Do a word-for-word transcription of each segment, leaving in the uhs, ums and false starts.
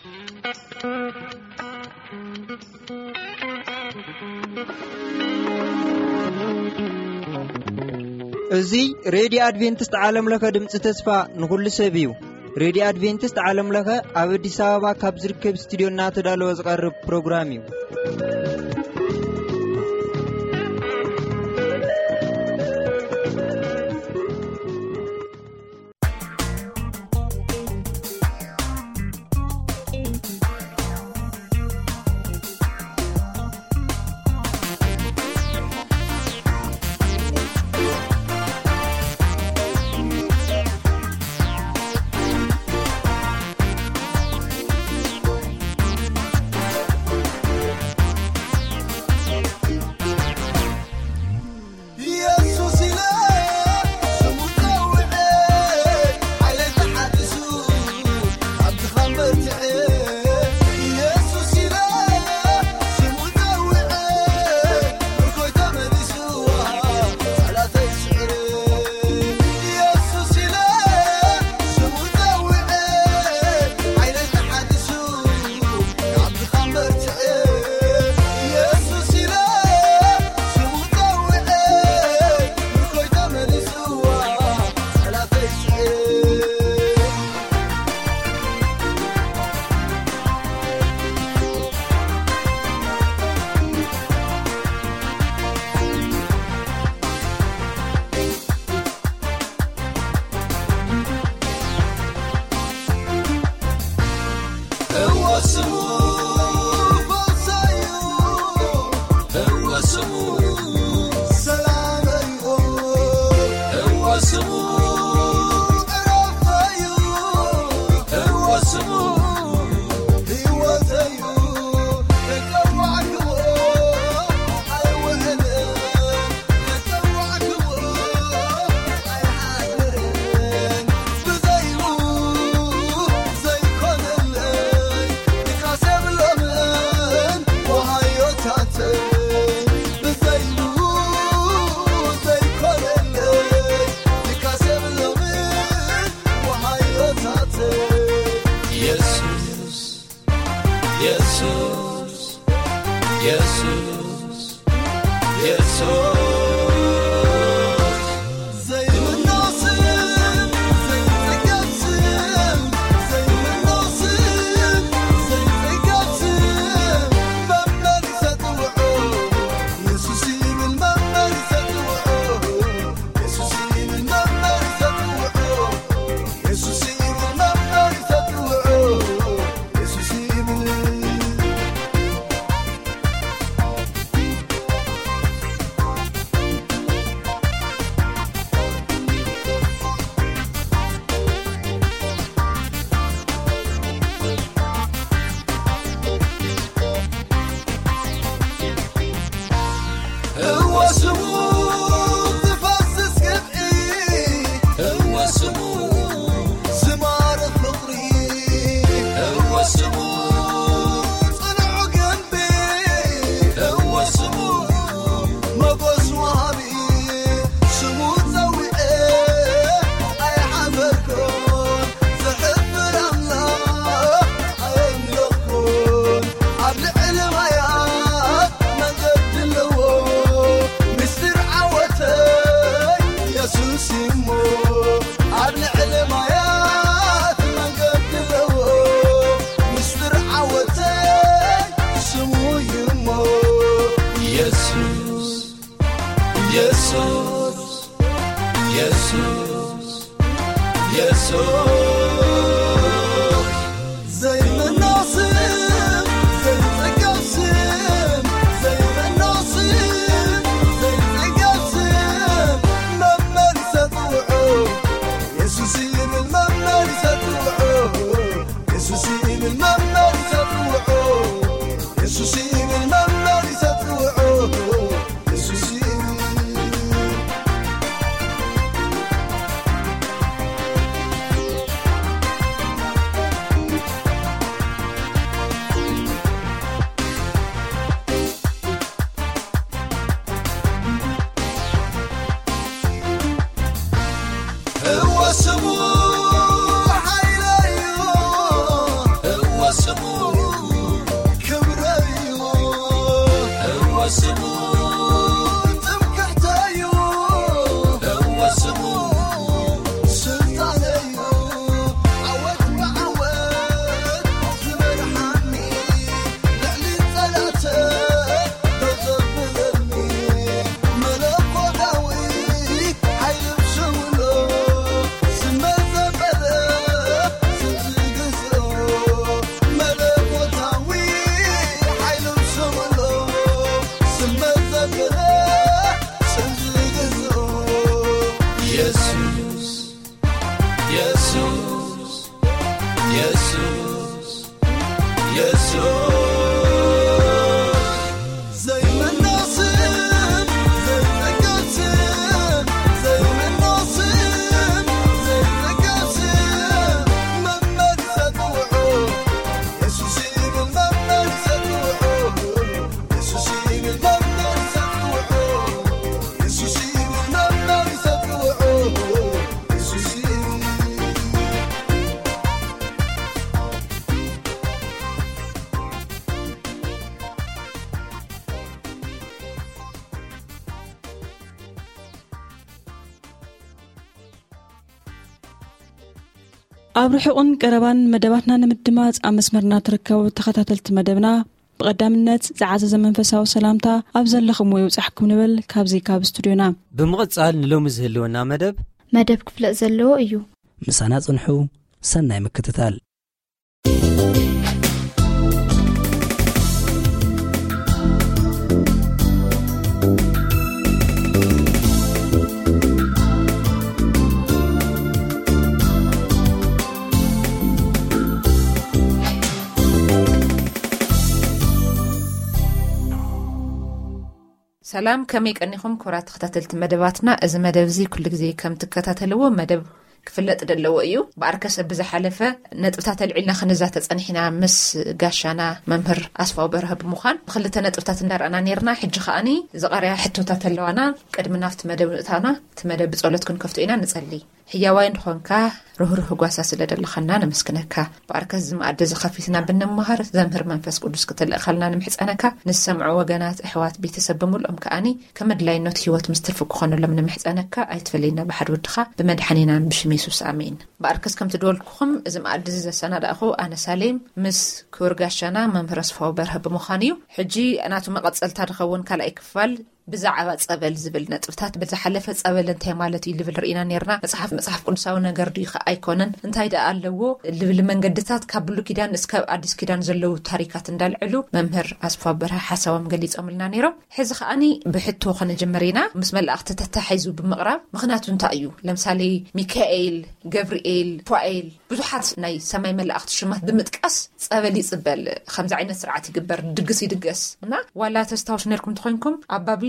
እዚ ሬዲዮ አድቬንቲስት ዓለም ለኸ ድምጽ ተስፋ ንኹሉ ሰብ እዩ። ሬዲዮ አድቬንቲስት ዓለም ለኸ ኣብ አዲስ አበባ ካብ ዝርከብ ስቱዲዮ እናተዳለወ ዝቐርብ ፕሮግራም እዩ። ኢየሱስ ኢየሱስ አብርሑን ቀረባን መደባትና ንምድማጽ አመስመርና ተርከው ተኸታተልት መደብና በቀዳምነት ዝዓዘዘ መንፈሳዊ ሰላምታ ኣብ ዘለኹም ወይ ውጻሕኩም ንበል ካብዚ ካብ ስቱዲዮና ብምቕጻል ንሎሚ ዝህልወና መደብ መደብ ክፍለ ዘለዎ እዩ ምሳና ጽንሑ ሰናይ ምክትታል ሰላም ከመይ ቀኒኹም ኩራት ተኸታተልቲ መደባትና እዚ መደብ እዚ ኩሉ ግዜ ከም ትከታተልዎ መደብ ክፍለጥ ደለዎ እዩ ባርከሰ ብዝሓለፈ ነጥብታት ልዕልና ክንዛተ ጸኒሕና ምስ ጋሻና መምህር ኣስፋው በርሀ ብምዃን ክልተ ነጥብታት እንዳርአና ነርና ሕጂ ኸኣኒ ዝቐርያ ሕቶታት ኣለዋና ቅድሚ ናፍቲ መደብ ንእታና እቲ መደብ ብጸሎት ክንከፍቶ ኢና ንጸሊ ሕያዋይ እንድኾንካ ርህሩህ ጓሳ ስለደለኸና ነመስክነካ ባርከስ ዝማዕደ ዝኸፊትና ብንመሃር ዘምህር መንፈስ ቅዱስ ክትልእኸልና ንምሕፀነካ ንሰምዑ ወገናት ኣሕዋት ቤተሰብ ብምልኦም ከኣኒ ከመድላይነት ህይወት ምስትርፍ ክኾነሎም ንምሕፀነካ ኣይትፈለይና ብሓድ ወድኻ ብመድሓኒና ብሽም ኢየሱስ ኣሜን ባርከስ ከም ትደወልኩኹም እዚ ማዕዲ ዘሰናዳእኹ ኣነ ሳሌም ምስ ክቡር ጋሻና መምህር ኣስፋው በርሀ ብምዃን እዩ ሕጂ እናቱ መቐፀልታ ድኸውን ካልኣይ ክፋል ብዛዕባ ጸበል ዝብል ነጥብታት ብዝሓለፈ ጸበል እንታይ ማለት እዩ ልብል ርኢና ነርና መጽሓፍ መጽሓፍ ቅዱሳዊ ነገር ድዩ ኣይኮነን እንታይ ዳ ኣለዎ ልብል መንገድታት ካብ ብሉይ ኪዳን እስከ አዲስ ኪዳን ዘለው ታሪካት እንዳልዕሉ መምህር ኣስፋው በርሀ ሓሳቦም ገሊጾምልና ነይሮም ሕዚ ኸኣኒ ብሕቶ ኸነጀመሪና ምስ መላእኽቲ ተታሒዙ ብምቕራብ ምኽንያቱ እንታይ እዩ ለምሳሌ ሚካኤል ገብርኤል ፋኤል ብዙሓት ናይ ሰማይ መላእኽቲ ሽማት ብምጥቃስ ጸበል ይጽበል ከምዚ ዓይነት ስርዓት ይግበር ድግስ ይድገስ እና ዋላ ተስታውሽ ነርኩም ትኾንኩም ኣባቢሎን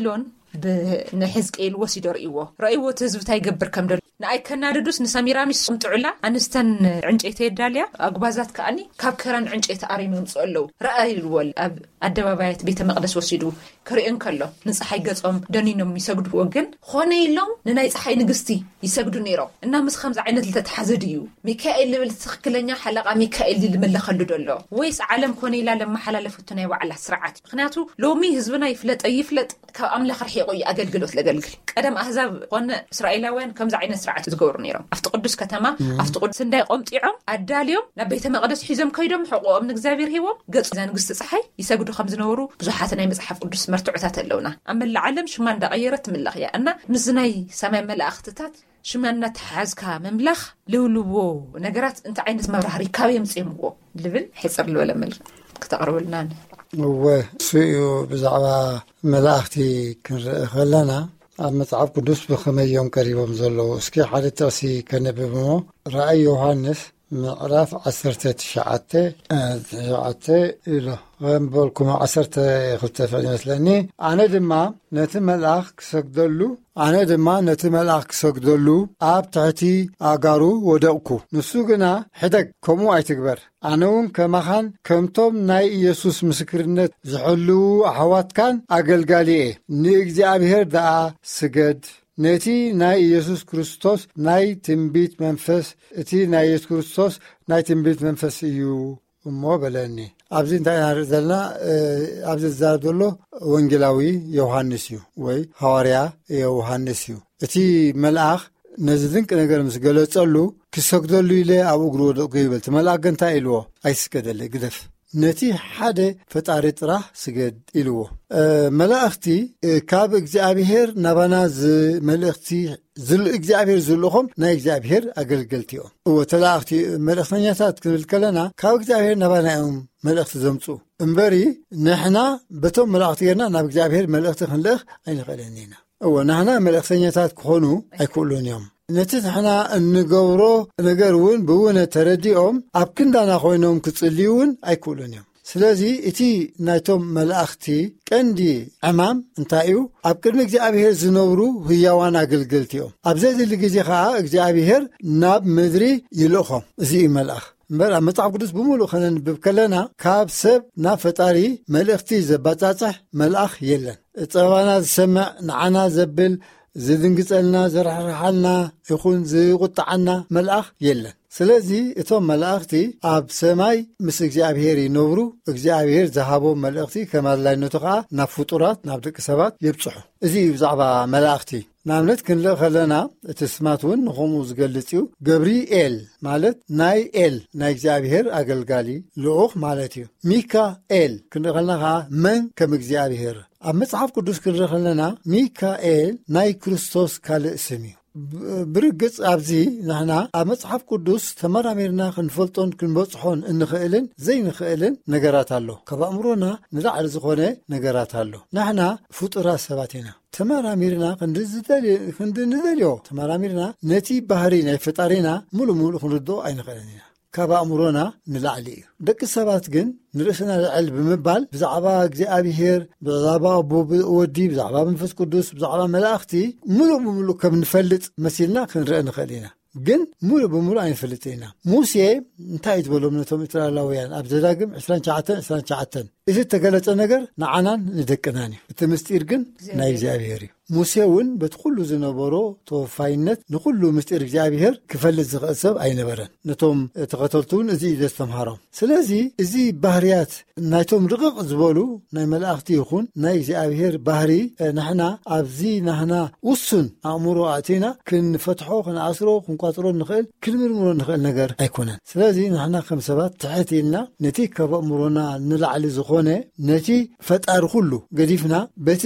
ብንሕዝቅኤል ወሲዶ ርእይዎ ርእይዎ ትህዝብታ ይገብር ከም ደሎ ንኣይ ከናድዱስ ንሰሚራሚስ ቁምጥዑላ ኣንስተን ዕንጨይቲ የዳልያ ኣጉባዛት ከኣኒ ካብ ከራን ዕንጨይቲ ኣሪም ይምፅኡ ኣለዉ ረኣይልዎል ኣብ ኣደባባያት ቤተ መቅደስ ወሲዱ ክርእን ከሎ ንፀሓይ ገጾም ደኒኖም ይሰግዱ ወገን ኾነ ኢሎም ንናይ ፀሓይ ንግስቲ ይሰግዱ ነይሮም እና ምስ ከምዚ ዓይነት ልተተሓዘድ እዩ ሚካኤል ልብል ትኽክለኛ ሓለቓ ሚካኤል ልመለኸሉ ደሎ ወይስ ዓለም ኮነ ኢላ ለመሓላለፈቱ ናይ ባዕላ ስርዓት ምክንያቱ ሎሚ ህዝብና ይፍለጥ ይፍለጥ ካብ ኣምላኽ ርሒቑ ኣገልግሎት ለገልግል ቀደም ኣህዛብ ኾነ እስራኤላውያን ከምዚ ዓይነት ስርዓት ዝገብሩ ነይሮም ኣብቲ ቅዱስ ከተማ ኣብቲ ቅዱስ እንዳይ ቆምጢዖም ኣዳልዮም ናብ ቤተ መቅደስ ሒዞም ከይዶም ሕቆኦም ንእግዚአብሔር ሂቦም ገጽ ንግስቲ ፀሓይ ይሰግዱ ከም ዝነበሩ ብዙሓት ናይ መጽሓፍ ቅዱስ መርትዑታት ኣለውና ኣመላ ዓለም ሽማ እንዳቀየረት ትምለኽ እያ እና ምስ ናይ ሰማይ መላእኽትታት ሽማና ተሓዝካ መምላኽ ልውልዎ ነገራት እንታይ ዓይነት መብራህሪ ካበዮም ጽምዎ ልብል ሕጽር ልበለ መልክ ከተቕርብልና ወስዩ ብዛዕባ መላእኽቲ ክንርኢ ከለና ኣብ መጽሓፍ ቅዱስ ብኸመዮም ቀሪቦም ዘለዉ እስኪ ሓደ ጥቕሲ ከነብብ እሞ ራእይ ዮሃንስ ምዕራፍ ዓሰርተ ትሽዓተ ትሽዓተ ኢሎ ወንበልኩም ዓሰርተ ክልተ ፍዕል ይመስለኒ ኣነ ድማ ነቲ መልኣኽ ክሰግደሉ ኣነ ድማ ነቲ መልኣኽ ክሰግደሉ ኣብ ትሕቲ ኣጋሩ ወደቕኩ ንሱ ግና ሕደግ ከምኡ ኣይትግበር ኣነ እውን ከማኻን ከምቶም ናይ ኢየሱስ ምስክርነት ዝሕልው ኣሕዋትካን ኣገልጋሊ እየ ንእግዚአብሔር ደኣ ስገድ ነቲ ናይ ኢየሱስ ክርስቶስ ናይ ትንቢት መንፈስ እቲ ናይ ኢየሱስ ክርስቶስ ናይ ትንቢት መንፈስ እዩ እሞ በለኒ ኣብዚ እንታይ ንርኢ ዘለና ኣብዚ ዝዛረብ ዘሎ ወንጌላዊ ዮሃንስ እዩ ወይ ሐዋርያ ዮሃንስ እዩ እቲ መልኣኽ ነዚ ድንቂ ነገር ምስ ገለጸሉ ክሰግደሉ ኢለ ኣብ እግሩ ወደቕኩ ይብል እቲ መልኣኽ ግን እንታይ ኢልዎ ኣይስገደለ ግደፍ ነቲ ሓደ ፈጣሪ ጥራሕ ስገድ ኢልዎ መላእኽቲ ካብ እግዚአብሔር ናባና ዝመልእኽቲ እግዚአብሔር ዝልኹም ናይ እግዚአብሔር ኣገልገልቲ እዮም እወ ተላእኽቲ መልእኽተኛታት ክንብል ከለና ካብ እግዚአብሔር ናባና እዮም መልእኽቲ ዘምፁ እምበሪ ንሕና በቶም መላእኽቲ ጌርና ናብ እግዚአብሔር መልእኽቲ ክንልእኽ ኣይንኽእለኒ ኢና እወ ንሕና መልእኽተኛታት ክኾኑ ኣይክእሉን እዮም ነትሕና እንገብሮ ነገርውን ብውነ ተረዲኦም ኣብ ክንዳና ኮይኖም ክጽልዩውን ኣይክእሉን እዮም። ስለዚ እቲ ናይቶም መላእኽቲ ቀንዲ ዕማም እንታይ እዩ? ኣብ ቅድሚ እግዚኣብሔር ዝነብሩ ህያዋን ኣገልገልቲ እዮም። ኣብ ዘዝሊ ግዜ ከዓ እግዚኣብሔር ናብ ምድሪ ይልእኾም። እዚ እዩ መልኣኽ እምበር ኣብ መጽሓፍ ቅዱስ ብምሉእ ከነንብብ ከለና ካብ ሰብ ናብ ፈጣሪ መልእኽቲ ዘባጻጽሕ መልኣኽ የለን። ፀባና ዝሰምዕ ንዓና ዘብል ዝድንግጸልና ዘራሕርሓልና ይኹን ዝቁጣዓና መልኣኽ የለን። ስለዚ እቶም መላእኽቲ ኣብ ሰማይ ምስ እግዚኣብሔር ይነብሩ። እግዚኣብሔር ዝሃቦም መልእኽቲ ከማድላይነቱ ከዓ ናብ ፍጡራት ናብ ደቂ ሰባት ይብጽሑ። እዚ ብዛዕባ መላእኽቲ ናምነት ክንልእ ከለና እቲ ስማት እውን ንኸምኡ ዝገልጽ እዩ። ገብሪኤል ማለት ናይ ኤል ናይ እግዚኣብሔር ኣገልጋሊ ልኡኽ ማለት እዩ። ሚካኤል ክንልእ ከለና ከዓ መን ከም እግዚኣብሔር። ኣብ መጽሓፍ ቅዱስ ክንልእ ከለና ሚካኤል ናይ ክርስቶስ ካልእ ስም እዩ። ብርግጽ ኣብዚ ንሕና ኣብ መጽሓፍ ቅዱስ ተመራሚርና ክንፈልጦን ክንበጽሖን እንኽእልን ዘይንኽእልን ነገራት ኣሎ። ካብ ኣእምሮና ንላዕሊ ዝኾነ ነገራት ኣሎ። ንሕና ፍጡራት ሰባት ኢና። ተመራሚርና ክንድንደልዮ ተመራሚርና ነቲ ባህሪ ናይ ፈጣሪና ሙሉእ ሙሉእ ክንርድኦ ኣይንኽእልን ኢና። ካብ ኣእምሮና ንላዕሊ እዩ። ደቂ ሰባት ግን ንርእስና ልዕል ብምባል ብዛዕባ እግዚኣብሔር ብዛዕባ ወዲ ብዛዕባ መንፈስ ቅዱስ ብዛዕባ መላእኽቲ ሙሉእ ብምሉእ ከም ንፈልጥ መሲልና ክንርአ ንኽእል ኢና። ግን ሙሉእ ብምሉእ ኣይንፈልጥ ኢና። ሙሴ እንታይ ትበሎም ነቶም እስራኤላውያን ኣብ ዘዳግም ዕስራን ሸውዓተን ዕስራን ሸውዓተን እዚ ተገለጸ ነገር ንዓናን ንደቅናን እዩ። እቲ ምስጢር ግን ናይ እግዚኣብሔር እዩ። ሙሴ እውን በቲ ኩሉ ዝነበሮ ተወፋይነት ንኩሉ ምስጢር እግዚኣብሔር ክፈልጥ ዝኽእል ሰብ ኣይነበረን። ነቶም ተኸተልቱን እዚ እዩ ዘስተምሃሮም። ስለዚ እዚ ባህርያት ናይቶም ርቕቕ ዝበሉ ናይ መላእኽቲ ይኹን ናይ እግዚኣብሔር ባህሪ ንሕና ኣብዚ ናህና ውሱን ኣእምሮ ኣእቲና ክንፈትሖ ክንኣስሮ ክንቋፅሮ ንኽእል ክንምርምሮ ንኽእል ነገር ኣይኮነን። ስለዚ ንሕና ከም ሰባት ትሕት ኢልና ነቲ ካብ ኣእምሮና ንላዕሊ ዝኾነ ነቲ ፈጣሪ ኩሉ ገዲፍና በቲ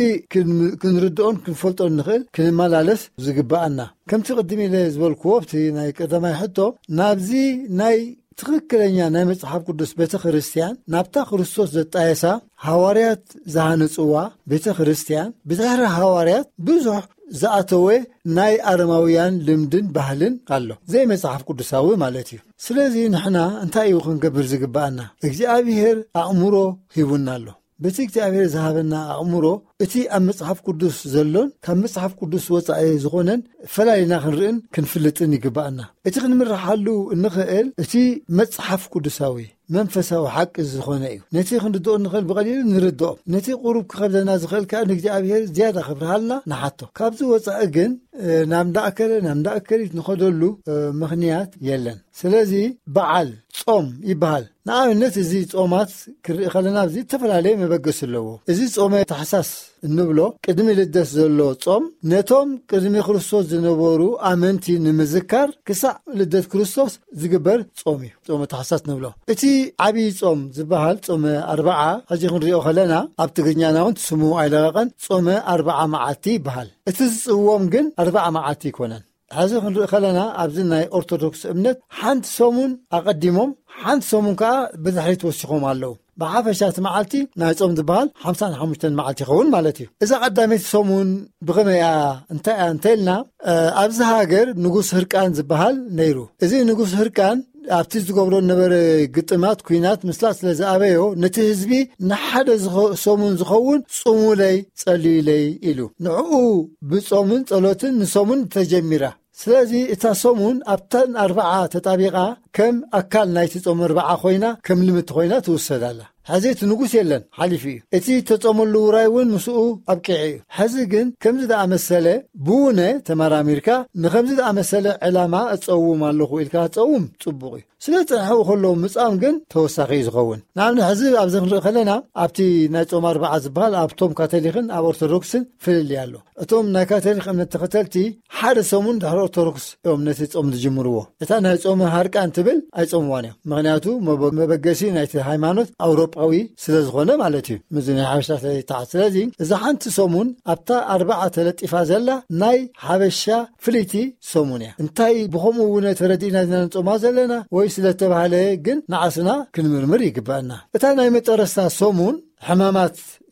ክንርድኦን ክንፈልጦን ንኽእል ክንመላለስ ዝግባአና። ከምቲ ቅድም ኢለ ዝበልክዎ ኣብቲ ናይ ቀዳማይ ሕቶ ናብዚ ናይ ትኽክለኛ ናይ መጽሓፍ ቅዱስ ቤተ ክርስቲያን ናብታ ክርስቶስ ዘጣየሳ ሃዋርያት ዝሃነጽዋ ቤተ ክርስቲያን ብድሕሪ ሃዋርያት ብዙሕ ዝኣተወ ናይ ኣረማውያን ልምድን ባህልን ኣሎ፣ ዘይ መጽሓፍ ቅዱሳዊ ማለት እዩ። ስለዚ ንሕና እንታይ እዩ ክንገብር ዝግባአና? እግዚኣብሔር ኣእምሮ ሂቡና ኣሎ። በቲ እግዚኣብሔር ዝሃበና ኣእምሮ እቲ ኣብ መጽሓፍ ቅዱስ ዘሎን ካብ መጽሓፍ ቅዱስ ወፃኢ ዝኾነን ፈላሊና ክንርእን ክንፍልጥን ይግባአና። እቲ ክንምርሓሉ እንኽእል እቲ መጽሓፍ ቅዱሳዊ መንፈሳዊ ሓቂ ዝኾነ እዩ። ነቲ ክንርድኦ ንኽእል ብቐሊሉ ንርድኦ፣ ነቲ ቁሩብ ክኸብደና ዝኽእል ከዓ ንእግዚኣብሔር ዝያዳ ክብርሃልና ንሓቶ። ካብዚ ወፃኢ ግን ናብ እንዳእከለ ናብ እንዳእከሊት ንኸደሉ ምኽንያት የለን። ስለዚ በዓል ጾም ይበሃል። ንኣብነት እዚ ጾማት ክርኢ ከለና እዚ ተፈላለየ መበገስ ኣለዎ። እዚ ጾመ ታሕሳስ እንብሎ ቅድሚ ልደት ዘሎ ጾም ነቶም ቅድሚ ክርስቶስ ዝነበሩ ኣመንቲ ንምዝካር ክሳዕ ልደት ክርስቶስ ዝግበር ጾም እዩ። ጾመ ታሕሳስ ንብሎ። እቲ ዓብይ ጾም ዝበሃል ጾመ ኣርባዓ ሕጂ ክንሪኦ ከለና ኣብ ትግርኛና እውን ስሙ ኣይለቐቐን ጾመ ኣርባዓ መዓልቲ ይበሃል። እቲ ዝጽውዎም ግን ኣርባዓ መዓልቲ ይኮነን። ሕዚ ክንሪኢ ከለና ኣብዚ ናይ ኦርቶዶክስ እምነት ሓንቲ ሰሙን ኣቐዲሞም ሓንቲ ሰሙን ከዓ ብድሕሪት ወሲኾም ኣለዉ። ብሓፈሻቲ መዓልቲ ናይ ጾም ዝበሃል ሓምሳን ሓሙሽተን መዓልቲ ይኸውን ማለት እዩ። እዛ ቀዳመይቲ ሰሙን ብኸመያ እንታይ እያ እንተኢልና ኣብዚ ሃገር ንጉስ ህርቃን ዝበሃል ነይሩ። እዚ ንጉስ ህርቃን ኣብቲ ዝገብሮ ነበረ ግጥማት ኩናት ምስላእ ስለ ዝኣበዮ ነቲ ህዝቢ ንሓደ ሰሙን ዝኸውን ጽሙለይ ጸልዩለይ ኢሉ ንዕኡ ብጾምን ጸሎትን ንሰሙን ተጀሚራ። ስለዚ እታ ሰሙን ኣብተን ኣርባዓ ተጣቢቓ ከም ኣካል ናይቲ ጾም ኣርባዓ ኮይና ከም ልምቲ ኮይና ትውሰዳላ። ሕዚ እቲ ንጉስ የለን ሓሊፉ እዩ። እቲ ተጾመሉ ውራይ እውን ምስኡ ኣብቂዒ እዩ። ሕዚ ግን ከምዚ ደኣመሰለ ብውነ ተመራሚርካ ንከምዚ ደኣመሰለ ዕላማ እጸውም ኣለኹ ኢልካ ጸውም ጽቡቕ እዩ። ስለ ፀንሐው ከለዉ ምጻም ግን ተወሳኺ ዝኸውን። ንኣብነት ሕዚ ኣብዚ ክንርኢ ከለና ኣብቲ ናይ ጾም ኣርባዓ ዝበሃል ኣብቶም ካቶሊክን ኣብ ኦርቶዶክስን ፍልል ኣሎ። እቶም ናይ ካቶሊክ እምነት ተኸተልቲ ሓደ ሰሙን ድሕሪ ኦርቶዶክስ እዮም ነቲ ጾም ዝጅምርዎ። እታ ናይ ጾም ሃርቃን ትብል ኣይጾምዋን እዮም። ምክንያቱ መበገሲ ናይቲ ሃይማኖት ኣውሮጳዊ ስለ ዝኾነ ማለት እዩ። ምዚ ናይ ሓበሻ ስለይተዓት። ስለዚ እዛ ሓንቲ ሰሙን ኣብታ ኣርባዓ ተለጢፋ ዘላ ናይ ሓበሻ ፍልይቲ ሰሙን እያ። እንታይ ብኸምኡ እውን ተረዲእና ዝናንጾማ ዘለና ወይ ስለተባሃለ ግን ንዓስና ክንምርምር ይግባአና። እታ ናይ መጨረስታ ሰሙን ሕማማት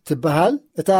ትበሃል እታ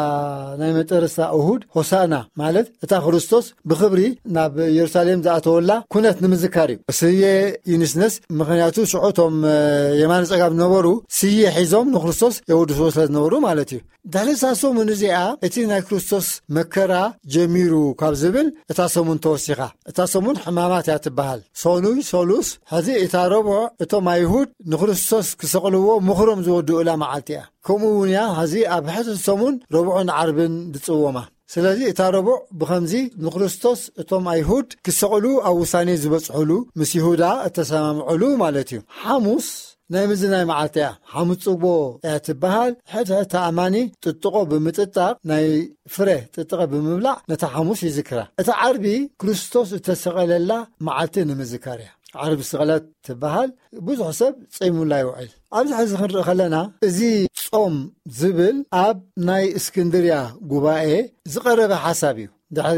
ናይ መጨረሳ እሁድ ሆሳና ማለት እታ ክርስቶስ ብክብሪ ናብ ኢየሩሳሌም ዝኣተወላ ኩነት ንምዝካር እዩ ስየ ይንስነስ ምክንያቱ ሽዑቶም የማን ጸጋብ ነበሩ ስየ ሒዞም ንክርስቶስ የውድሱ ስለዝነበሩ ማለት እዩ ዳለሳሶም ንዚኣ እቲ ናይ ክርስቶስ መከራ ጀሚሩ ካብ ዝብል እታ ሰሙን ተወሲኻ እታ ሰሙን ሕማማት እያ ትበሃል ሶኑይ ሶሉስ ሕዚ እታ ረቡዕ እቶም ኣይሁድ ንክርስቶስ ክሰቕልዎ ምኽሮም ዝወድኡላ መዓልቲ እያ ከምኡ እውን እያ ሕዚ ኣብ ሕድሕድ ሰሙን ረቡዕን ዓርብን ዝጽወማ ስለዚ እታ ረቡዕ ብኸምዚ ንክርስቶስ እቶም ኣይሁድ ክሰቕሉ ኣብ ውሳኔ ዝበጽሕሉ ምስ ይሁዳ እተሰማምዕሉ ማለት እዩ ሓሙስ ናይ ምዝናይ መዓልቲ እያ ሓሙስ ጽቦ እያ ትበሃል ሕድሕድ ተኣማኒ ጥጥቆ ብምጥጣቕ ናይ ፍረ ጥጥቐ ብምብላዕ ነታ ሓሙስ ይዝክራ እታ ዓርቢ ክርስቶስ እተሰቐለላ መዓልቲ ንምዝካር እያ ዓርቢ ስቕለት ትበሃል ብዙሕ ሰብ ጸይሙላ ይውዕል ኣብዚ ሕዚ ክንርኢ ከለና እዚ ጾም ዝብል ኣብ ናይ እስክንድርያ ጉባኤ ዝቐረበ ሓሳብ እዩ ድሕሪ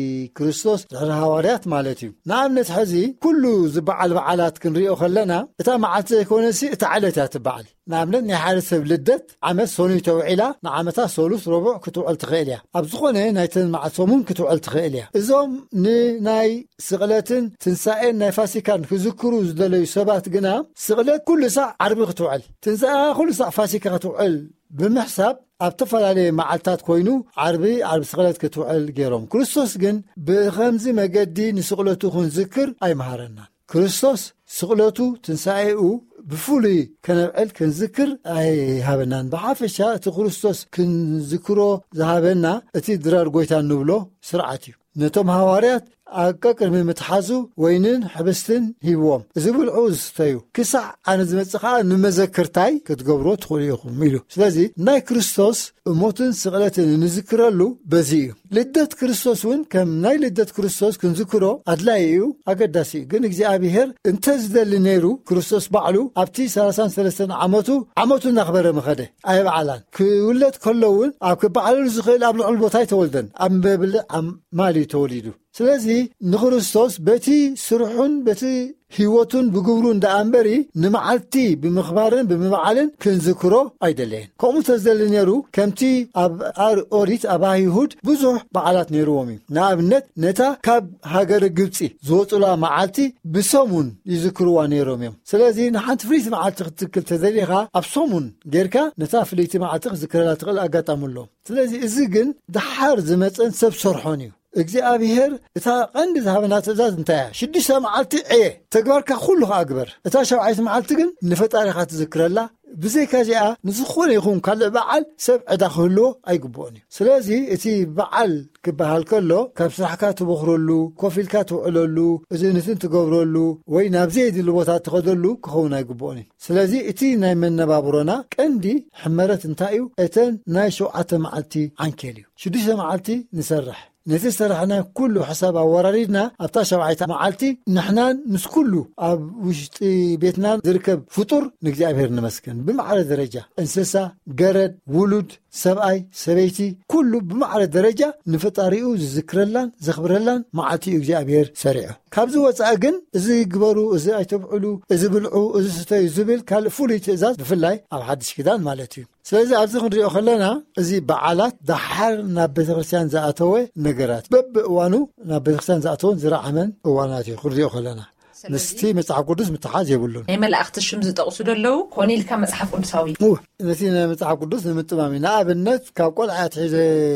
ክርስቶስ ድሕሪ ሃዋርያት ማለት እዩ ንኣብነት ሕዚ ኩሉ ዝበዓል በዓላት ክንሪኦ ከለና እታ መዓልቲ ዘይኮነሲ እታ ዓለት እያ ትበዓል ንኣብነት ናይ ሓደ ሰብ ልደት ዓመት ሶኑይ ተውዒላ ንዓመታት ሶሉስ ረቡዕ ክትውዕል ትኽእል እያ ኣብ ዝኾነ ናይተን መዓልቲ ሰሙን ክትውዕል ትኽእል እያ እዞም ንናይ ስቕለትን ትንሳኤን ናይ ፋሲካን ክዝክሩ ዝደለዩ ሰባት ግና ስቕለት ኩሉ ሳዕ ዓርቢ ክትውዕል ትንሳኤ ኩሉ ሳዕ ፋሲካ ክትውዕል ብምሕሳብ ኣብ ተፈላለየ መዓልታት ኮይኑ ዓርቢ ዓርቢ ስቕለት ክትውዕል ገይሮም ክርስቶስ ግን ብኸምዚ መገዲ ንስቕለቱ ክንዝክር ኣይመሃረናን ክርስቶስ ስቕለቱ ትንሳኤኡ ብፍሉይ ከነብዕል ክንዝክር ኣይሃበናን ብሓፈሻ እቲ ክርስቶስ ክንዝክሮ ዝሃበና እቲ ድራር ጎይታ ንብሎ ስርዓት እዩ ነቶም ሃዋርያት ኣቀቅድሚ ምትሓዙ ወይንን ሕብስትን ሂብዎም እዚ ብልዑ ዝስተዩ ክሳዕ ኣነ ዝመጽእ ከዓ ንመዘክርታይ ክትገብሮ ትኽእሉ ኢኹም ኢሉ ስለዚ ናይ ክርስቶስ ሞትን ስቕለትን ንዝክረሉ በዚ እዩ ልደት ክርስቶስ እውን ከም ናይ ልደት ክርስቶስ ክንዝክሮ ኣድላይ እዩ ኣገዳሲ እዩ ግን እግዚኣብሔር እንተዝደሊ ነይሩ ክርስቶስ ባዕሉ ኣብቲ ሰላሳን ሰለስተን ዓመቱ ዓመቱ እናኽበረ መኸደ ኣይበዓላን ክውለድ ከሎውን ኣብ ክበዓለሉ ዝኽእል ኣብ ልዑል ቦታ ተወልደን ኣብ ምበብልዕ ማሊ ተወሊዱ ስለዚ ንክርስቶስ በቲ ስርሑን በቲ ህይወቱን ብግብሩ እንዳኣንበሪ ንመዓልቲ ብምኽባርን ብምበዓልን ክንዝክሮ ኣይደለየን ከምኡ ተዝደሊ ነይሩ ከምቲ ኣብ ኦሪት ኣብ ኣይሁድ ብዙሕ በዓላት ነይሩዎም እዩ ንኣብነት ነታ ካብ ሃገር ግብፂ ዝወፅላ መዓልቲ ብሰሙን ይዝክርዋ ነይሮም እዮም ስለዚ ንሓንቲ ፍልይቲ መዓልቲ ክትክል ተዘሊኻ ኣብ ሰሙን ጌርካ ነታ ፍልይቲ መዓልቲ ክዝክረላ ትኽእል ኣጋጣምሎ ስለዚ እዚ ግን ድሓር ዝመፀን ሰብ ሰርሖን እዩ እግዚአብሔር እታ ቀንዲ ዝሃበና ትእዛዝ እንታይ እያ ሽዱሽተ መዓልቲ ዕየ ተግባርካ ኩሉ ኣግበር እታ ሸውዓይቲ መዓልቲ ግን ንፈጣሪኻ ትዝክረላ ብዘይካ እዚኣ ንዝኾነ ይኹን ካልእ በዓል ሰብ ዕዳ ክህልዎ ኣይግብኦን እዩ ስለዚ እቲ በዓል ክበሃል ከሎ ካብ ስራሕካ ትበኽረሉ ኮፍ ኢልካ ትውዕለሉ እዝንትን ትገብረሉ ወይ ናብ ዘይድሊ ቦታ ትኸደሉ ክኸውን ኣይግብኦን እዩ ስለዚ እቲ ናይ መነባብሮና ቀንዲ ሕመረት እንታይ እዩ እተን ናይ ሸውዓተ መዓልቲ ዓንኬል እዩ ሽዱሽተ መዓልቲ ንሰርሕ ነቲ ሰራሕና ኩሉ ሓሳብ ኣወራሪድና ኣብታ ሸውዓይቲ መዓልቲ ንሕናን ምስ ኩሉ ኣብ ውሽጢ ቤትና ዝርከብ ፍጡር ንእግዚአብሔር ንመስክን ብማዕረ ደረጃ እንስሳ ገረድ ውሉድ ሰብኣይ ሰበይቲ ኩሉ ብማዕረ ደረጃ ንፈጣሪኡ ዝዝክረላን ዘኽብረላን መዓልቲ እግዚአብሔር ሰሪዑ ካብዚ ወፃእ ግን እዚ ግበሩ እዚ ኣይተብዕሉ እዚ ብልዑ እዚ ስተዩ ዝብል ካልእ ፍሉይ ትእዛዝ ብፍላይ ኣብ ሓድሽ ኪዳን ማለት እዩ ስለዚ ኣብዚ ክንሪኦ ከለና እዚ በዓላት ዳሓር ናብ ቤተክርስትያን ዝኣተወ ነገራት በብእዋኑ ናብ ቤተክርስትያን ዝኣተወን ዝረዓመን እዋናት እዩ ክንሪኦ ከለና ንስቲ መጽሓፍ ቅዱስ ምትሓዝ የብሉን ናይ መላእኽቲ ሽም ዝጠቕሱ ደለው ኮኒልካ መጽሓፍ ቅዱሳዊ ነቲ ናይ መጽሓፍ ቅዱስ ንምጥማሚ ንኣብነት ካብ ቆልዓት ሒዘ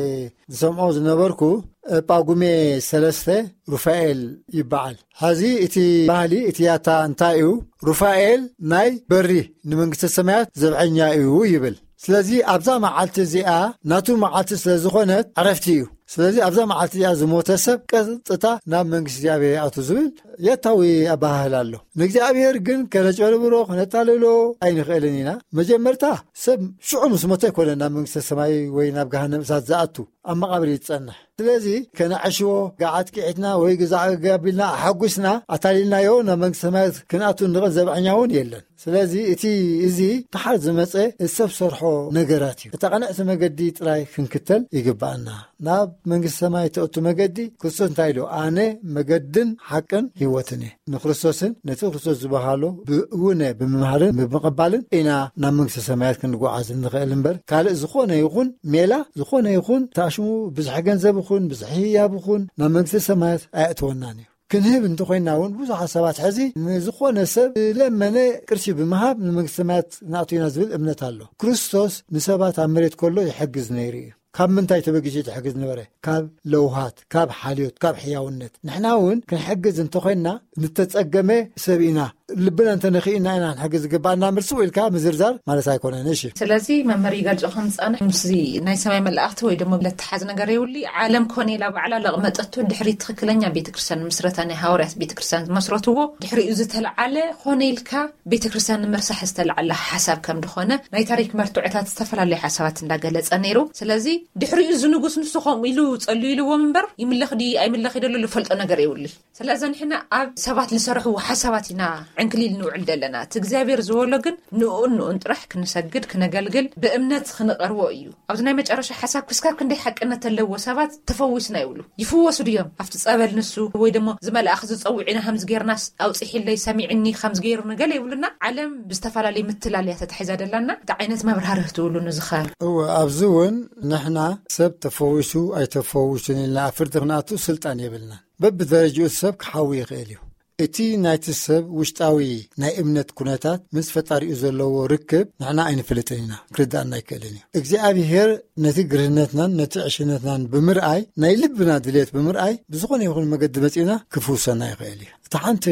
ዝሰምዖ ዝነበርኩ ጳጉሜ ሰለስተ ሩፋኤል ይበዓል ሓዚ እቲ ባህሊ እቲ ያታ እንታይ እዩ ሩፋኤል ናይ በሪ ንመንግስተ ሰማያት ዘብዐኛ እዩ ይብል ስለዚ ኣብዛ መዓልቲ እዚኣ ናቱ መዓልቲ ስለ ዝኾነት ዕረፍቲ እዩ ስለዚ ኣብዛ መዓልቲ እዚኣ ዝሞተ ሰብ ቀጥታ ናብ መንግስቲ እግዚኣብሔር ኣቱ ዝብል የታዊ ኣባህል ኣሎ ንእግዚኣብሔር ግን ከነጭበርብሮ ከነጣልሎ ኣይንኽእልን ኢና መጀመርታ ሰብ ሽዑ ምስ ሞተ ኣይኮነን ናብ መንግስተ ሰማይ ወይ ናብ ገሃነም እሳት ዝኣቱ ኣብ መቃብር ይጸንሕ ስለዚ ከነዕሽዎ ጋዓት ቂዒትና ወይ ግዛዕ ጋቢልና ሓጒስና ኣታሊልናዮ ናብ መንግስቲ ሰማይ ክንኣቱ ንኽእል ዘብዐኛ እውን የለን ስለዚ እቲ እዚ ተሓር ዝመፀ ሰብ ሰርሖ ነገራት እዩ እታ ቀንዕቲ መገዲ ጥራይ ክንክተል ይግባአና ናብ መንግስቲ ሰማይ ተእቱ መገዲ ክርስቶስ እንታይ ኢሉ ኣነ መገድን ሓቅን ህይወትን እየ ንክርስቶስን ነቲ ክርስቶስ ዝበሃሎ ብእውነ ብምምሃርን ብምቕባልን ኢና ናብ መንግስቲ ሰማያት ክንጓዓዝ ንኽእል እምበር ካልእ ዝኾነ ይኹን ሜላ ዝኾነ ይኹን ታሽሙ ብዙሕ ገንዘብ ይኹን ብዙሕ ህያብ ይኹን ናብ መንግስቲ ሰማያት ኣየእትወናን እዩ ክንህብ እንተኾይና እውን ብዙሓት ሰባት ሕዚ ንዝኾነ ሰብ ለመነ ቅርሺ ብምሃብ ንመንግስቲ ሰማያት ናእቱና ዝብል እምነት ኣሎ ክርስቶስ ንሰባት ኣብ መሬት ከሎ ይሕግዝ ነይሩ እዩ ካብ ምንታይ ተበጊሽ ይሕግዝ ነበረ ካብ ለውሃት ካብ ሓልዮት ካብ ሕያውነት ንሕና እውን ክንሕግዝ እንተኾይና ንተጸገመ ሰብ ኢና ልብና እንተነኽእና ኢና ንሕግዝ ዝግባአና ምርሲ ኢልካ ምዝርዛር ማለት ኣይኮነን እሺ ስለዚ መመሪ ይገልጾ ከምፃንሕ ምስዚ ናይ ሰማይ መላእኽቲ ወይ ደሞ ለተሓዝ ነገር ይውሊ ዓለም ኮነ ኢላ ባዕላ ለቕመጠቱ ድሕሪ ትክክለኛ ቤተክርስትያን ምስረታ ናይ ሃዋርያት ቤተክርስትያን መስረትዎ ድሕሪ እዩ ዝተለዓለ ኮነ ኢልካ ቤተክርስትያን ንምርሳሕ ዝተለዓለ ሓሳብ ከም ድኾነ ናይ ታሪክ መርቱዕታት ዝተፈላለዩ ሓሳባት እንዳገለጸ ነይሩ ስለዚ ድሕሪኡ ዝንጉስ ንሱ ከምኡ ኢሉ ጸልዩ ኢልዎ ምንበር ይምለኽ ዲ ኣይምለኽ ይደሉ ልፈልጦ ነገር ይውሊ ስለዚ ንሕና ኣብ ሰባት ዝሰርሑ ሓሳባት ኢና ዕንክሊል ንውዕል ደለና እቲ እግዚአብሔር ዝበሎ ግን ንኡን ንኡን ጥራሕ ክንሰግድ ክነገልግል ብእምነት ክንቐርቦ እዩ ኣብዚ ናይ መጨረሻ ሓሳብ ክስካር ክንደይ ሓቅነት ኣለዎ ሰባት ተፈዊስና ይብሉ ይፍወሱ ድዮም ኣብቲ ጸበል ንሱ ወይ ደሞ ዝመላእኽ ዝጸውዒና ከምዝ ጌርናስ ኣውጽሒለይ ሰሚዕኒ ከምዝ ጌሩ ንገለ ይብሉና ዓለም ብዝተፈላለየ ምትላልያ ተታሒዛ ደላና እቲ ዓይነት መብራህርህ ትብሉ ንዝኻር እወ ኣብዚ እውን ንሕና ሰብ ተፈዊሱ ኣይተፈዊሱን ኢልና ፍርዲ ክንኣቱ ስልጣን የብልና በብደረጃኡ ሰብ ክሓዊ ይኽእል እዩ እቲ ናይቲ ሰብ ውሽጣዊ ናይ እምነት ኩነታት ምስ ፈጣሪኡ ዘለዎ ርክብ ንሕና ኣይንፍልጥን ኢና ክርዳእና ኣይክእልን እዩ እግዚኣብሔር ነቲ ግርህነትናን ነቲ ዕሽነትናን ብምርኣይ ናይ ልብና ድሌት ብምርኣይ ብዝኾነ ይኹን መገዲ መጺና ክፍውሰና ይኽእል እዩ እቲ ሓንቲ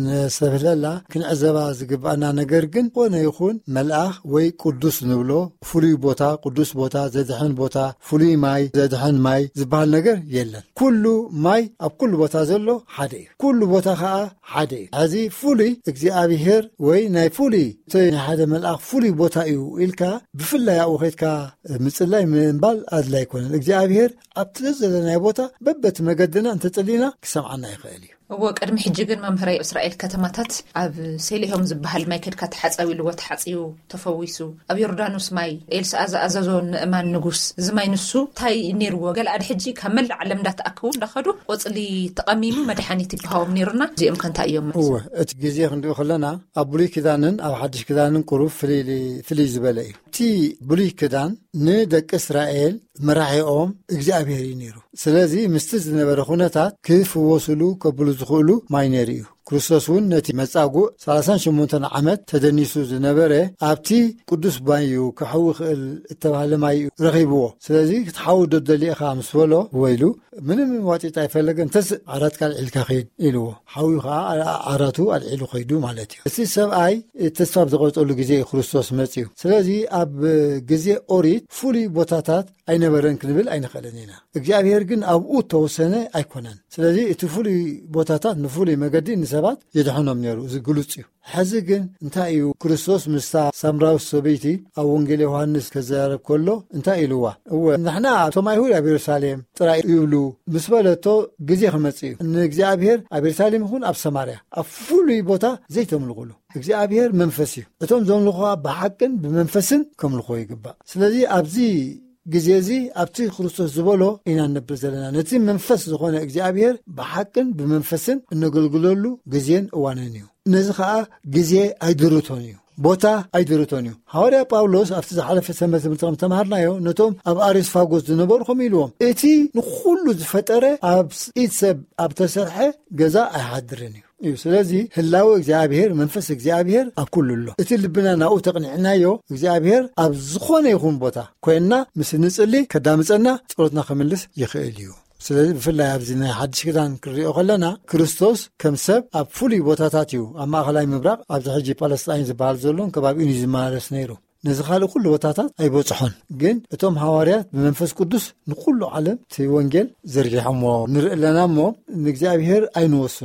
ክንሰብለላ ክንዕዘባ ዝግባአና ነገር ግን ኮነ ይኹን መልኣኽ ወይ ቅዱስ ንብሎ ፍሉይ ቦታ ቅዱስ ቦታ ዘድሕን ቦታ ፍሉይ ማይ ዘድሕን ማይ ዝበሃል ነገር የለን ኩሉ ማይ ኣብ ኩሉ ቦታ ዘሎ ሓደ እዩ ኩሉ ቦታ ከዓ ሓደ እዩ ሕዚ ፍሉይ እግዚኣብሔር ወይ ናይ ፍሉይ እቲ ናይ ሓደ መልኣኽ ፍሉይ ቦታ እዩ ኢልካ ብፍላይ ኣብኡ ኸይድካ ምጽላይ ምንባል ኣድላይ ኣይኮነን እግዚኣብሔር ኣብቲ ዘለናይ ቦታ በበቲ መገድና እንተጸሊና ክሰምዓና ይኽእል እዩ እዎ ቀድሚ ሕጂ ግን መምህራይ እስራኤል ከተማታት ኣብ ሴሊሆም ዝበሃል ማይ ከድካ ተሓጸዊ ልዎ ተሓጺዩ ተፈዊሱ ኣብ ዮርዳኖስ ማይ ኤልሳዕ ዝኣዘዞ ንእማን ንጉስ ዝማይ ንሱ ታይ ነይርዎ ገለኣድ ሕጂ ካብ መላእ ዓለም እንዳተኣከቡ እንዳኸዱ ቆጽሊ ተቐሚሙ መድሓኒት ይብሃዎም ነይሩና እዚኦም ከንታይ እዮም እወ እቲ ግዜ ክንሪኦ ከለና ኣብ ብሉይ ክዳንን ኣብ ሓድሽ ክዳንን ቁሩብ ፍልይ ዝበለ እዩ እቲ ብሉይ ክዳን ንደቂ እስራኤል መራሒኦም እግዚአብሔር እዩ ነይሩ ስለዚ ምስቲ ዝነበረ ኩነታት ክፍወስሉ ከብሉ ዝኽእሉ ማይ ነይሩ እዩ ክርስቶስ እውን ነቲ መጻጉዕ ሰላሳ ወሸሞንተ ዓመት ተደኒሱ ዝነበረ ኣብቲ ቅዱስ ማይ እዩ ክሓዊ ክእል እተባሃለ ማይ እዩ ረኺብዎ ስለዚ ክትሓዊ ደደሊእኻ ምስ በሎ ወይሉ ምንም ዋጢጥ ኣይፈለገ እንተስ ዓራትካ ኣልዒልካ ኸይድ ኢልዎ ሓዊ ከዓ ዓራቱ ኣልዒሉ ኸይዱ ማለት እዩ እቲ ሰብኣይ ተስፋ ብዝቆርፀሉ ግዜ ክርስቶስ መፅዩ ስለዚ ኣብ ግዜ ኦሪት ፍሉይ ቦታታት ኣይነበረን ክንብል ኣይንኽእልን ኢና እግዚኣብሔር ግን ኣብኡ ተወሰነ ኣይኮነን ስለዚ እቲ ፍሉይ ቦታታት ንፍሉይ መገዲ ንሰባት የድሕኖም ነይሩ እዚ ግሉጽ እዩ ሕዚ ግን እንታይ እዩ ክርስቶስ ምስታ ሳምራዊት ሰበይቲ ኣብ ወንጌል ዮሐንስ ከዘራረብ ከሎ እንታይ ኢልዋ እወ ንሕና እቶም ኣይሁድ ኣብ ኢየሩሳሌም ጥራይ ይብሉ ምስ በለቶ ግዜ ክመጽ እዩ ንእግዚአብሔር ኣብ ኢየሩሳሌም ይኹን ኣብ ሰማርያ ኣብ ፍሉይ ቦታ ዘይተምልኹሉ እግዚአብሔር መንፈስ እዩ እቶም ዘምልኹ ብሓቅን ብመንፈስን ከምልኹ ይግባእ ስለዚ ኣብዚ ግዜ እዚ ኣብቲ ክርስቶስ ዝበሎ ኢና ነብር ዘለና ነቲ መንፈስ ዝኾነ እግዚአብሔር ብሓቅን ብመንፈስን እንገልግለሉ ግዜን እዋንን እዩ ነዚ ከዓ ግዜ ኣይድርቶን እዩ ቦታ ኣይድርቶን እዩ ሐዋርያ ጳውሎስ ኣብቲ ዝሓለፈ ሰንበት ትምህርቲ ከም ተማሃርናዮ ነቶም ኣብ አሪስፋጎስ ዝነበሩ ከም ኢልዎም እቲ ንኹሉ ዝፈጠረ ኣብ ኢድ ሰብ ኣብ ተሰርሐ ገዛ ኣይሓድርን እዩ እዩ ስለዚ ህላዊ እግዚአብሔር መንፈስ እግዚአብሔር ኣብ ኩሉ ኣሎ እቲ ልብና ናኡ ተቕኒዕናዮ እግዚአብሔር ኣብ ዝኾነ ይኹን ቦታ ኮይና ምስ ንጽሊ ከዳምፀና ጸሎትና ክምልስ ይኽእል እዩ ስለዚ ብፍላይ ኣብዚ ናይ ሓድሽ ክዳን ክሪኦ ከለና ክርስቶስ ከም ሰብ ኣብ ፍሉይ ቦታታት እዩ ኣብ ማእኸላይ ምብራቕ ኣብዚ ሕጂ ፓለስታይን ዝበሃል ዘሎን ከባቢኡን እዩ ዝመላለስ ነይሩ ነዚ ካልእ ኩሉ ቦታታት ኣይበፅሖን ግን እቶም ሐዋርያት ብመንፈስ ቅዱስ ንኩሉ ዓለም እቲ ወንጌል ዘርጊሖሞ ንርኢ ኣለና እሞ ንእግዚአብሔር ኣይንወስኖ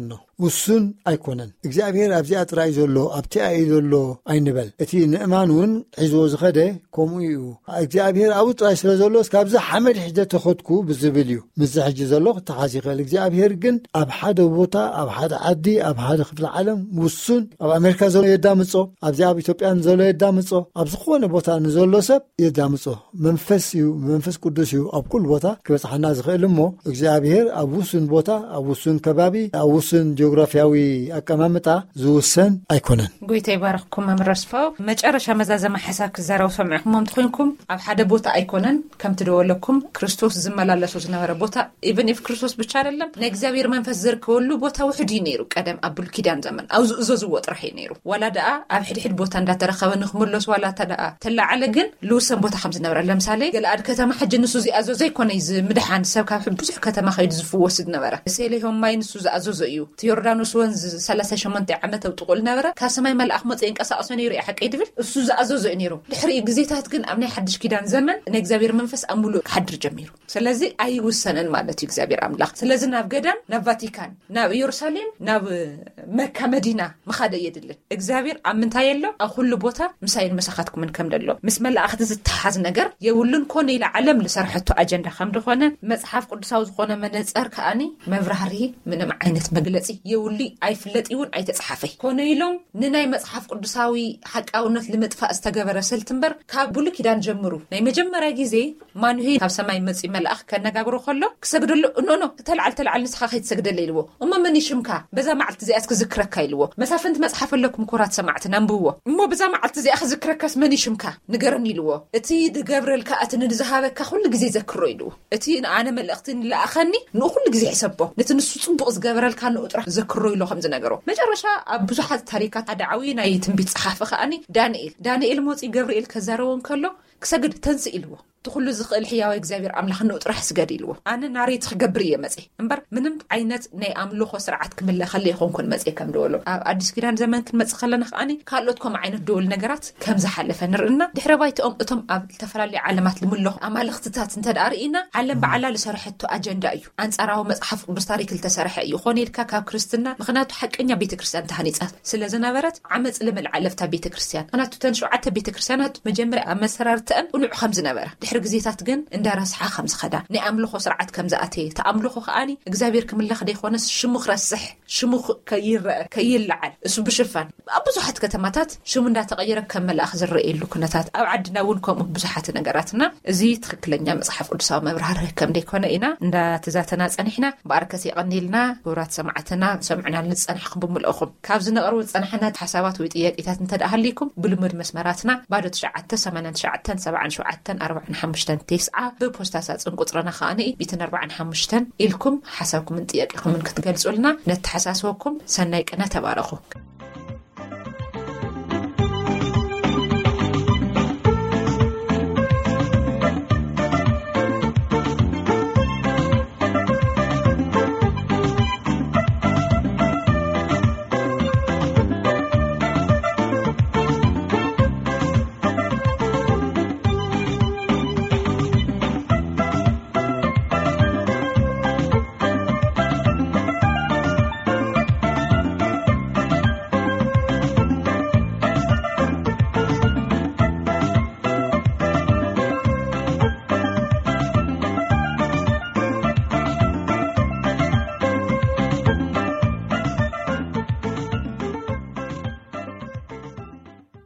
ውሱን ኣይኮነን እግዚአብሔር ኣብዚኣ ጥራይ ዘሎ ኣብቲ ኣይ ዘሎ ኣይንበል እቲ ንእማኑን ሒዝዎ ዝኸደ ከምኡ እዩ እግዚአብሔር ኣብኡ ጥራይ ስለ ዘሎ ካብዚ ሓመድ ሕደ ተኸድኩ ብዝብል እዩ ምዝ ሕጂ ዘሎ ክተሓዝ ይኽእል እግዚአብሔር ግን ኣብ ሓደ ቦታ ኣብ ሓደ ዓዲ ኣብ ሓደ ክፍለ ዓለም ውሱን ኣብ ኣሜሪካ ዘሎ የዳምጾ ኣብዚ ኣብ ኢትዮጵያን ዘሎ የዳምጾ ኣብ ዝኾነ ቦታ ንዘሎ ሰብ የዳምጾ መንፈስ እዩ መንፈስ ቅዱስ እዩ ኣብ ኩሉ ቦታ ክበጽሓና ዝኽእል እሞ እግዚአብሔር ኣብ ውሱን ቦታ ኣብ ውሱን ከባቢ ኣብ ውሱን ጂኦግራፊያዊ ኣቀማምጣ ዝውሰን ኣይኮነን ጎይታ ይባርኽኩም መምረስፋው መጨረሻ መዛዘማ ሓሳብ ክዛረቡ ሰምዕኩም ምትኾንኩም ኣብ ሓደ ቦታ ኣይኮነን ከም ትደወለኩም ክርስቶስ ዝመላለሱ ዝነበረ ቦታ ኢቭን ኢፍ ክርስቶስ ብቻ አይደለም ንእግዚአብሔር መንፈስ ዝርከበሉ ቦታ ውሕድ ነይሩ ቀደም ኣብ ብሉይ ኪዳን ዘመን ኣብ ዝእዘዝዎ ጥራሕ ነይሩ ዋላ ደኣ ኣብ ሕድሕድ ቦታ እንዳተረኸበ ንኽመለስ ዋላ ተደኣ ተላዓለ ግን ልውሰን ቦታ ከም ዝነበረ ለምሳሌ ገለኣድ ከተማ ሕጂ ንሱ ዝኣዘዞ ዘይኮነ ምድሓን ሰብ ካብ ብዙሕ ከተማ ኸይድ ዝፍወስ ነበረ ሰሌሆም ማይ ንሱ ዝኣዘዞ እዩ ዮርዳኖስ ወንዝ ሰላሳ ወሸሞንተ ዓመት ኣብጥቁል ነበረ ካብ ሰማይ መልኣኽ መጽ ይንቀሳቐሶ ነይሩ እዩ ሓቀይ ድብል እሱ ዝኣዘዞ ነይሩ ድሕሪ ግዜታት ግን ኣብ ናይ ሓድሽ ኪዳን ዘመን ንእግዚአብሔር መንፈስ ኣምሉ ሓድር ጀሚሩ ስለዚ ኣይውሰነን ማለት እዩ እግዚአብሔር ኣምላኽ ስለዚ ናብ ገዳም ናብ ቫቲካን ናብ ኢየሩሳሌም ናብ መካ መዲና መኻደ የድልን እግዚአብሔር ኣብ ምንታይ የሎ ኣብ ኩሉ ቦታ ምሳይን መሳኻትኩም ከም ደሎ ምስ መላእኽቲ ዝተሓዝ ነገር የውልን ኮነ ኢላ ዓለም ለሰርሐቶ አጀንዳ ከም ደኾነ መጽሓፍ ቅዱሳዊ ዝኾነ መነጽር ከኣኒ መብራህሪ ምንም ዓይነት መግለጺ የውሊ ኣይፍለጥይውን ኣይተጻሓፈይ ኮነ ኢሎም ንናይ መጽሓፍ ቅዱሳዊ ሓቃውነት ለመጥፋእ ዝተገበረ ስልትምበር ካብ ብሉይ ኪዳን ጀምሩ ናይ መጀመርያ ግዜ ማኑሄ ካብ ሰማይ መጽ መልአኽ ከነጋግሮ ከሎ ክሰግደሉ ኖኖ ተልዓል ተልዓል ንስኻ ከይትሰግደለ ኢልዎ እሞ መን ይሽምካ በዛ መዓልቲ እዚኣ ክዝክረካ ኢልዎ መሳፍንት መጽሓፍ ኣለኩም ኩራት ሰማዕትና አንብዎ እሞ በዛ መዓልቲ እዚኣ ክዝክረካስ መን ይሽምካ ንገረን ኢልዎ እቲ ድገብረልካ እቲ ንዝሃበካ ኩሉ ግዜ ዘክሮ ኢልዎ እቲ ኣነ መልእኽቲ ንላኣኸኒ ንኩሉ ግዜ ይሰቦ ነቲ ንሱ ጽቡቕ ዝገበረልካ ንጥራ ዘክሮ ኢሎ ከም ዝነገሮ መጨረሻ ኣብ ብዙሓት ታሪካት ኣዳዓዊ ናይ ትንቢት ጸሓፈ ከኣኒ ዳንኤል ዳንኤል ሞጺ ገብርኤል ከዛረዎን ከሎ ክሰግድ ተንስ ኢልዎ ትኩሉ ዝኽእል ሕያው እግዚአብሔር ኣምላኽ ንጥራሕ ስገድ ኢልዎ ኣነ ናሬት ክገብር እየ መጽ እምበር ምንም ዓይነት ናይ ኣምልኾ ስርዓት ክምለኸለ ይኾንኩን መጽ ከም ደወሎ ኣብ አዲስ ኪዳን ዘመን ክንመጽ ከለና ከኣኒ ካልኦትኩም ዓይነት ደወል ነገራት ከም ዝሓለፈ ንርኢና ድሕረ ባይቶም እቶም ኣብ ተፈላለዩ ዓለማት ልምለኹ ኣማልኽትታት እንተዳርኢና ዓለም በዓላ ዝሰርሐቶ አጀንዳ እዩ አንጻራዊ መጽሓፍ ቅዱስ ታሪክ ልተሰርሐ እዩ ኾኔልካ ካብ ክርስትና ምኽንያቱ ሓቀኛ ቤተክርስቲያን ተሃኒጻት ስለዝነበረት ዓመጽ ለመልዓለፍታ ቤተክርስቲያን ምኽንያቱ ተን ሸውዓተ ቤተክርስቲያናት መጀመርያ ኣብ መሰራርተአን ቁኑዕ ከም ዝነበረ ድሕሪ ግዜታት ግን እንዳራስሓ ከም ዝኸዳ ናይ ኣምልኾ ስርዓት ከም ዝኣተየ ተኣምልኾ ከኣኒ እግዚአብሔር ክምለኽ ደይኾነስ ሽሙ ክረስሕ ሽሙ ከይርአ ከይልዓል እሱ ብሽፋን ኣብ ብዙሓት ከተማታት ሽሙ እንዳተቐየረ ከም መልኣኽ ዝረአየሉ ኩነታት ኣብ ዓድና እውን ከምኡ ብዙሓት ነገራትና እዚ ትክክለኛ መጽሓፍ ቅዱሳዊ መብራህርህ ከም ደይኮነ ኢና እንዳተዛተና ጸኒሕና በኣርከስ ይቐኒልና ክቡራት ሰማዕትና ሰምዕና ንጸንሕኩም ብምልእኹም ካብ ዝነቐርቡ ጸንሕናት ሓሳባት ወይ ጥያቄታት እንተዳሃሊኩም ብልሙድ መስመራትና ባዶ ትሽዓተ ሰማንያ ትሽዓተ ሰብዓ ሸውዓተ ኣርባዓ ሓሙሽተ تسعة ببوستا ساتن قطرنا خاني بيتن أربعة حمشتن إلكم حسابكم من طياقكم من كتجلسوا لنا نتحسسوكم سنايك أنا تبارخو